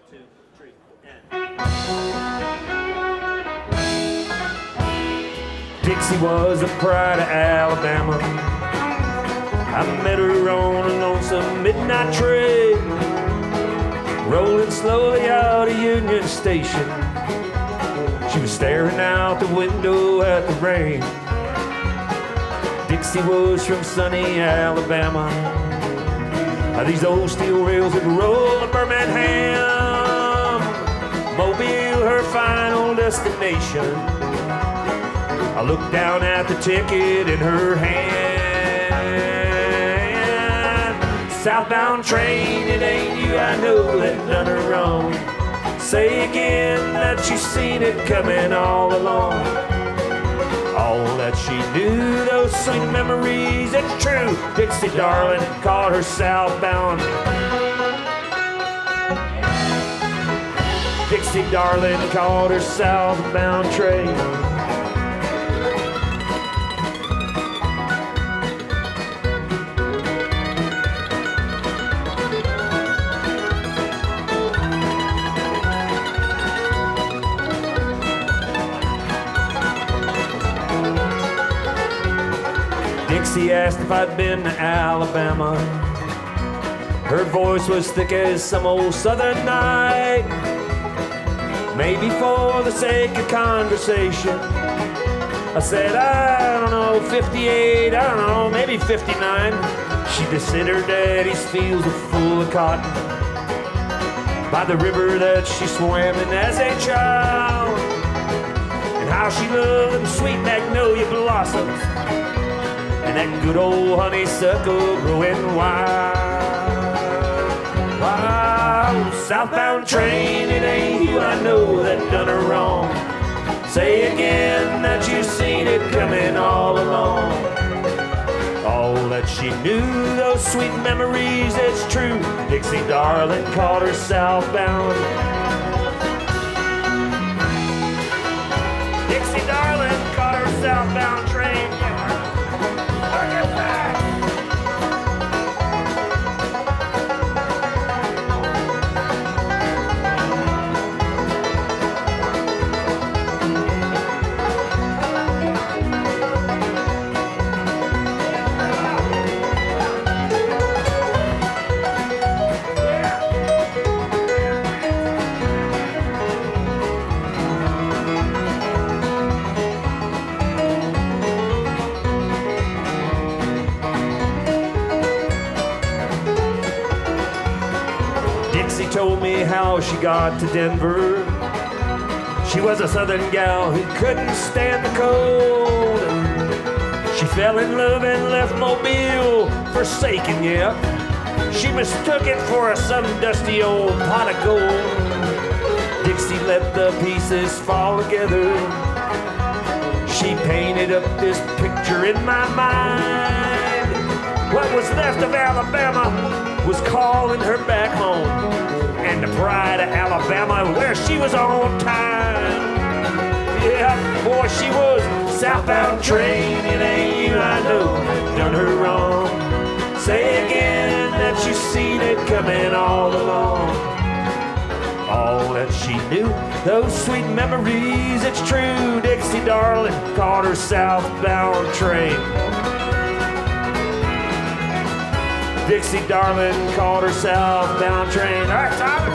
2, 3, and... Dixie was the pride of Alabama. I met her on a lonesome midnight train, rolling slowly out of Union Station. She was staring out the window at the rain. Dixie was from sunny Alabama. These old steel rails that roll to Birmingham, Mobile, her final destination. I looked down at the ticket in her hand. Southbound train, it ain't you I know that done her wrong. Say again that you seen it coming all along. All that she knew, those sweet memories, it's true. Dixie darling called her southbound. Dixie darling called her southbound train. Dixie asked if I'd been to Alabama. Her voice was thick as some old southern night. Maybe for the sake of conversation, I said, I don't know, 58, I don't know, maybe 59. She just said her daddy's fields were full of cotton by the river that she swam in as a child, and how she loved them sweet magnolia blossoms and that good old honeysuckle growing wild. Wow, southbound train, it ain't you I know that done her wrong. Say again that you seen it coming all along. All that she knew, those sweet memories, it's true. Dixie darling called her southbound. Dixie darling called her southbound train. Told me how she got to Denver. She was a southern gal who couldn't stand the cold. She fell in love and left Mobile forsaken, yeah. She mistook it for some dusty old pot of gold. Dixie let the pieces fall together. She painted up this picture in my mind. What was left of Alabama was calling her back home. And the pride of Alabama, where she was on time. Yeah, boy, she was southbound train. It ain't you I know done her wrong. Say again that you seen it coming all along. All that she knew, those sweet memories, it's true. Dixie darling called her southbound train. Dixie darling called her southbound train. All right, Tyler.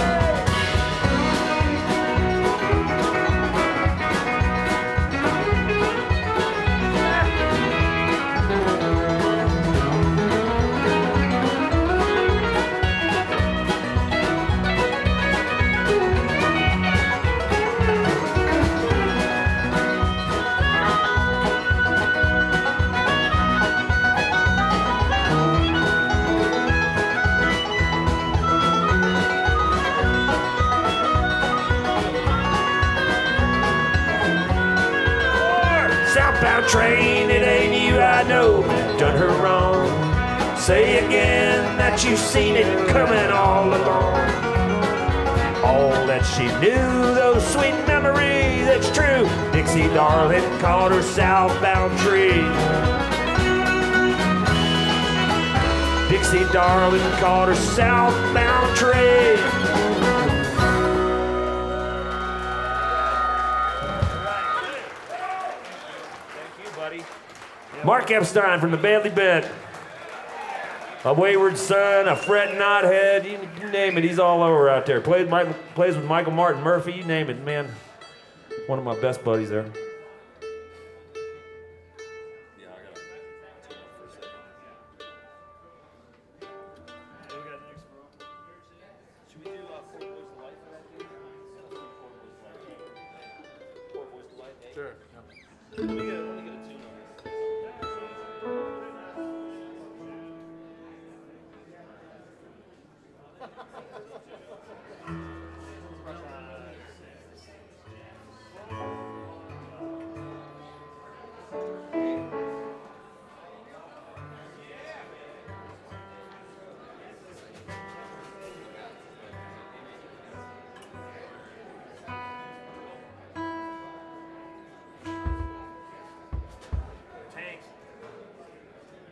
Train, it ain't you I know done her wrong. Say again that you seen it coming all along. All that she knew, those sweet memories, it's true. Dixie darling called her southbound tree. Dixie darling called her southbound train. Mark Epstein from the Badly Bent. A wayward son, a fret knothead, you name it, he's all over out there. Plays with Michael Martin Murphy, you name it, man. One of my best buddies there. Sure.